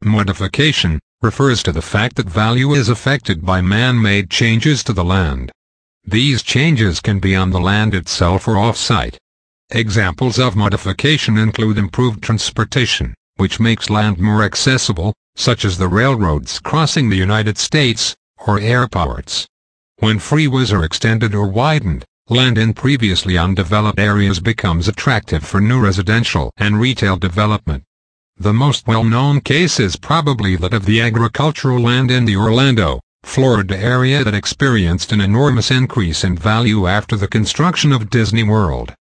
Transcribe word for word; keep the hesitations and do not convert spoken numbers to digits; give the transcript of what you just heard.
Modification refers to the fact that value is affected by man-made changes to the land. These changes can be on the land itself or off-site. Examples of modification include improved transportation, which makes land more accessible, such as the railroads crossing the United States, or airports. When freeways are extended or widened, land in previously undeveloped areas becomes attractive for new residential and retail development. The most well-known case is probably that of the agricultural land in the Orlando, Florida area that experienced an enormous increase in value after the construction of Disney World.